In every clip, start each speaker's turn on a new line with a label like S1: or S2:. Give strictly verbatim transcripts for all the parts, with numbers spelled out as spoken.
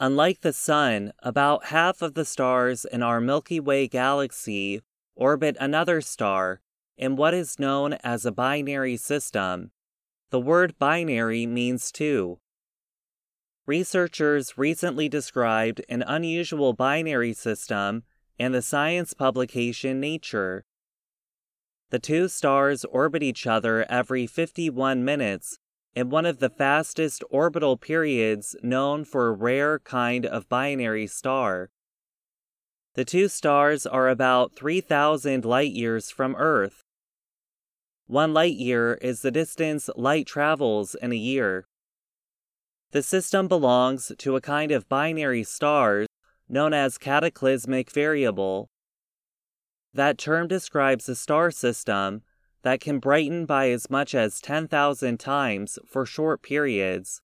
S1: Unlike the Sun, about half of the stars in our Milky Way galaxy orbit another star in what is known as a binary system. The word binary means two. Researchers recently described an unusual binary system in the science publication Nature. The two stars orbit each other every fifty-one minutes in one of the fastest orbital periods known for a rare kind of binary star. The two stars are about three thousand light-years from Earth. One light-year is the distance light travels in a year. The system belongs to a kind of binary stars known as cataclysmic variable. That term describes a star system that can brighten by as much as ten thousand times for short periods.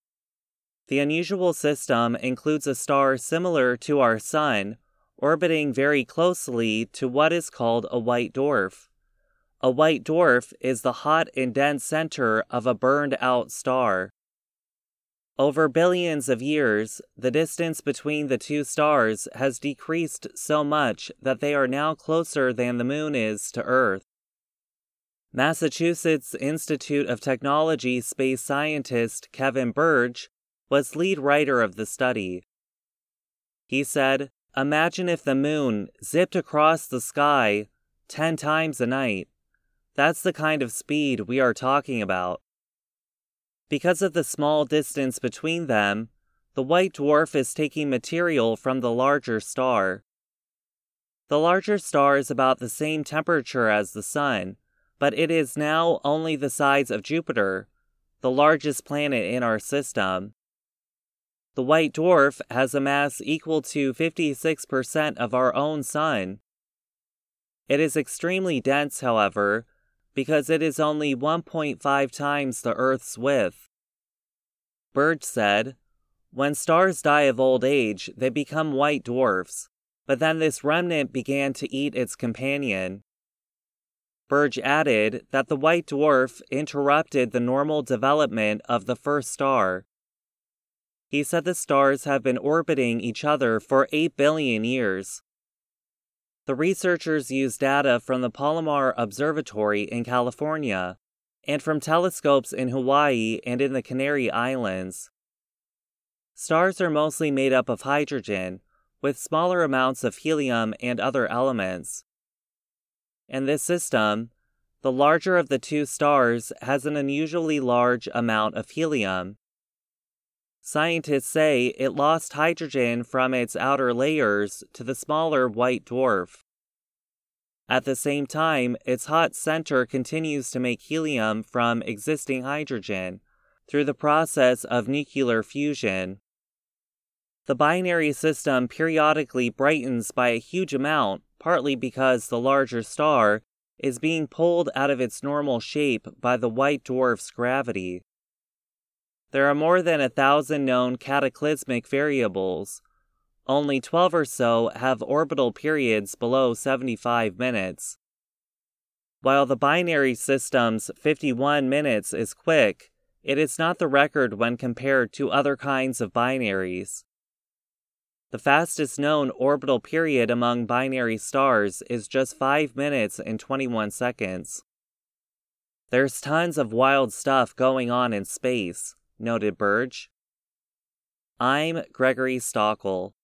S1: The unusual system includes a star similar to our Sun, orbiting very closely to what is called a white dwarf. A white dwarf is the hot and dense center of a burned-out star. Over billions of years, the distance between the two stars has decreased so much that they are now closer than the Moon is to Earth. Massachusetts Institute of Technology space scientist Kevin Burge was lead writer of the study. He said, "Imagine if the Moon zipped across the sky ten times a night. That's the kind of speed we are talking about." Because of the small distance between them, the white dwarf is taking material from the larger star. The larger star is about the same temperature as the Sun, but it is now only the size of Jupiter, the largest planet in our system. The white dwarf has a mass equal to fifty-six percent of our own Sun. It is extremely dense, however, because it is only one point five times the Earth's width. Burge said, "When stars die of old age, they become white dwarfs, but then this remnant began to eat its companion." Burge added that the white dwarf interrupted the normal development of the first star. He said the stars have been orbiting each other for eight billion years. The researchers used data from the Palomar Observatory in California and from telescopes in Hawaii and in the Canary Islands. Stars are mostly made up of hydrogen, with smaller amounts of helium and other elements. In this system, the larger of the two stars has an unusually large amount of helium. Scientists say it lost hydrogen from its outer layers to the smaller white dwarf. At the same time, its hot center continues to make helium from existing hydrogen through the process of nuclear fusion. The binary system periodically brightens by a huge amount, partly because the larger star is being pulled out of its normal shape by the white dwarf's gravity. There are more than a thousand known cataclysmic variables. Only twelve or so have orbital periods below seventy-five minutes. While the binary system's fifty-one minutes is quick, it is not the record when compared to other kinds of binaries. The fastest known orbital period among binary stars is just five minutes and twenty-one seconds. "There's tons of wild stuff going on in space," noted Burge. I'm Gregory Stockel.